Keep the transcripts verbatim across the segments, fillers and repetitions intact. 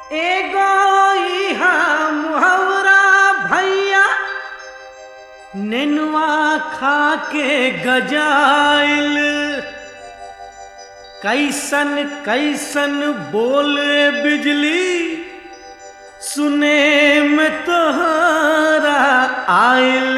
एगो इहा मुहवरा भैया नेनुआ खा के गजाइल। कैसन कैसन बोले बिजली सुने में तोहरा आइल।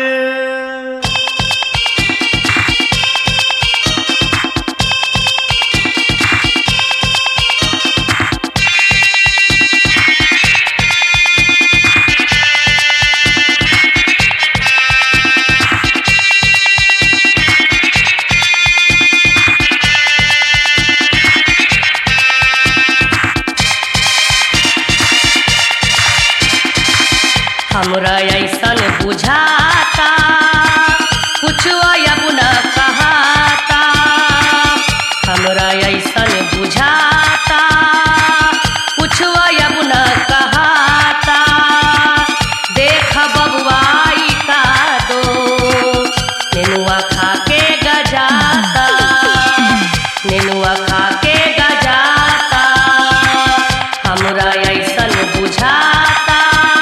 हमरा ऐसन बुझाता कुछ अब न कहाता। हमरा ऐसन बुझाता कुछ अब न कहाता। देख बबुआई का दो नेनुआ खा के गजाता। नेनुआ खा के गजाता। हमरा ऐसन बुझाता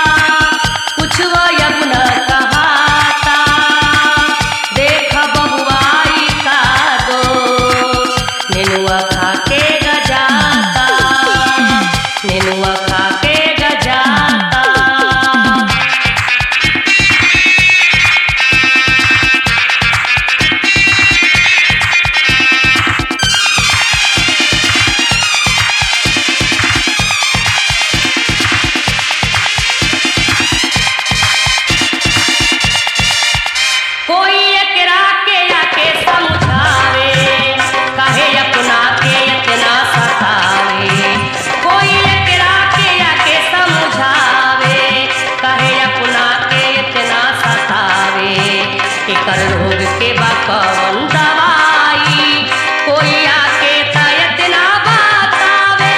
कर रोग के बा कौन दवाई कोई आके तयत ना बतावे।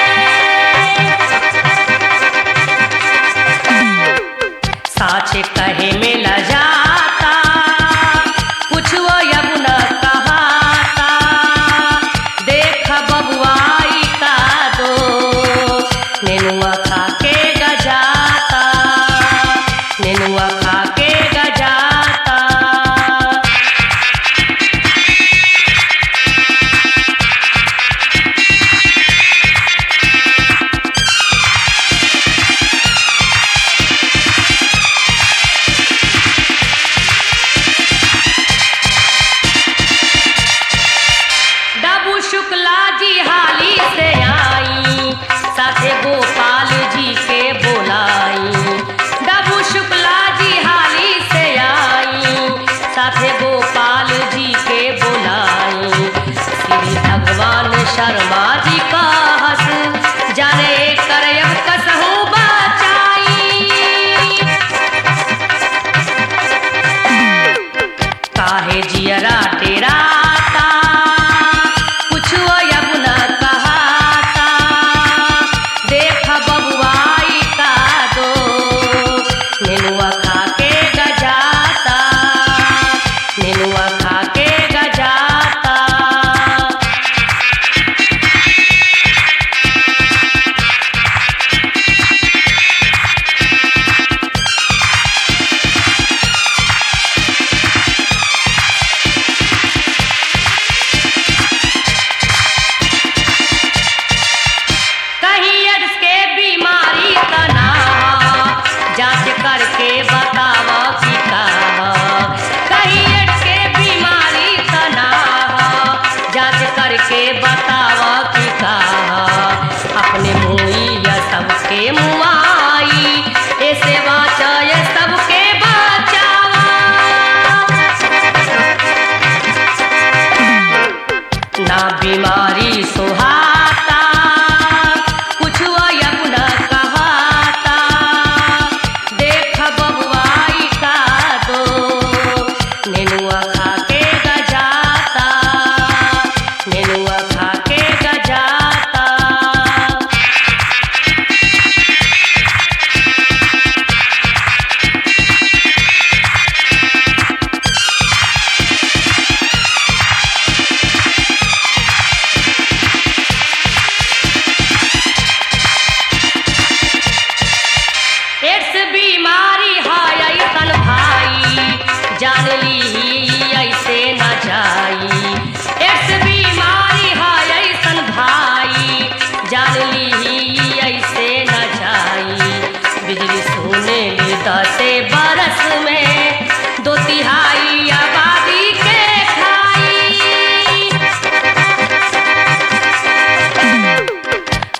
साच कहे में ल जाता कुछ अब न कहाता। देख बबुआई का दो नेनुआ खा के गजाता। नेनुआ खा के गजाता। शुक्ला जी हाली से आई साथे गोपाल जी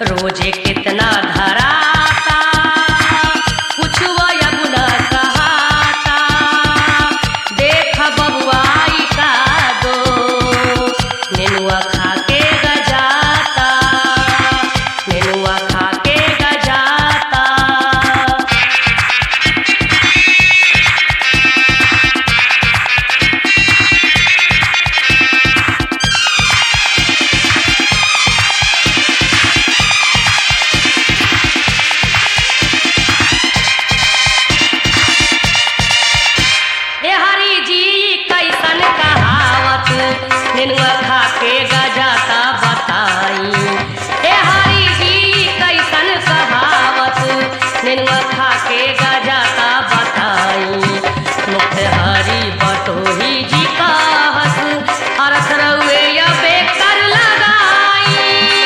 रोजे कितना धराता कुछ अब न कहाता। देख बबुआई का दो नेनुआ खा के गजाता, नेनुआ खा के गजाता। ए हरी जी कैसन कहावत नेनुआ खा के गजाता बताई। ए हरी जी कैसन कहावत नेनुआ खा के गजाता बताई। मुख हरी बटोही जी कहस अरथ रउए अबे कर लगाई।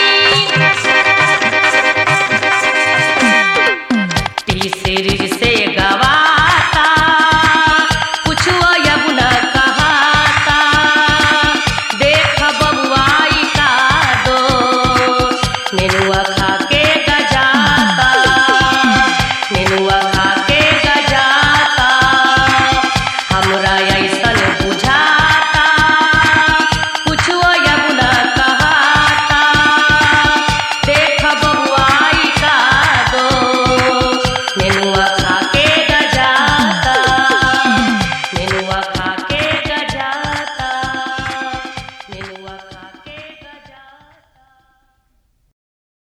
तीसरी से गवाता कुछ अब न कहाता। देख बबुआई का दो नेनुआ खा के